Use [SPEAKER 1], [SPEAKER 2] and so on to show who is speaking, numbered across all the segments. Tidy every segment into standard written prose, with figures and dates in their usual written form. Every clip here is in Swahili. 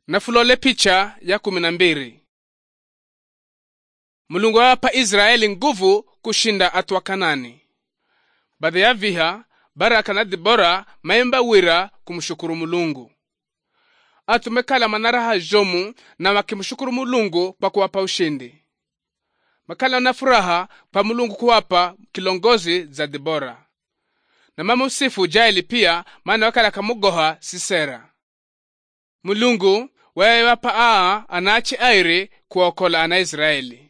[SPEAKER 1] Na fulole picha ya 12. Mulungu awapa Israeli nguvu kushinda atu wa Kanani. Baada ya viha, Baraka na Debora maimba wira kumshukuru Mulungu. Atu mekala manaraha jomu na wakimshukuru Mulungu kwa kuwapa ushindi. Makala na furaha pa Mulungu kuwapa kilongozi za Debora. Na mama usifu Jaeli pia maana wakala kamugoha Sisera. Mulungu wewe wapa anachi airi kuwaokola ana Israeli.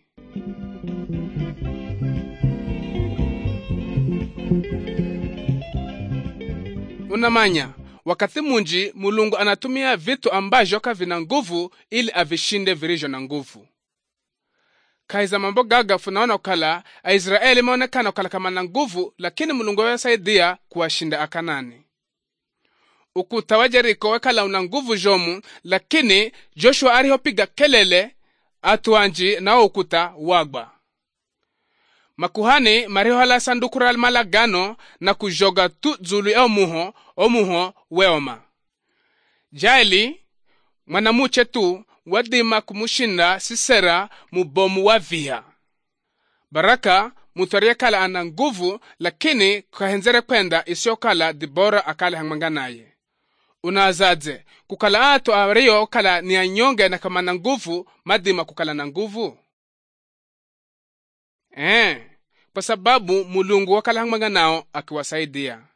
[SPEAKER 1] Unamanya, wakati munji Mulungu anatumia vitu ambajo vina nguvu ili avishinde virijo na nguvu. Kaiza mambo gaga funaona ukala Israeli maonekana ukala kama na nguvu, lakini Mulungu wesaidia kuwashinda Akanani. Ukuta wa Jeriko wakala una nguvu jomu, lakini Joshua alihopiga kelele atuanji na ukuta wagba. Makuhani marihola sanduku la malagano na kujoga tu zulu ya omuho weoma. Jaeli mwanamuche tu wadima kumushinda Sisera mubomu wa viha. Baraka mutwaria kala ana nguvu, lakini kahenzere kwenda isiokala Debora akale hangmanganaye. Unazaze kukala atu ario kala ni anyonge na kama na nguvu madima kukala na nguvu. Kwa sababu Mulungu wakala hangmanganao akiwasaidia.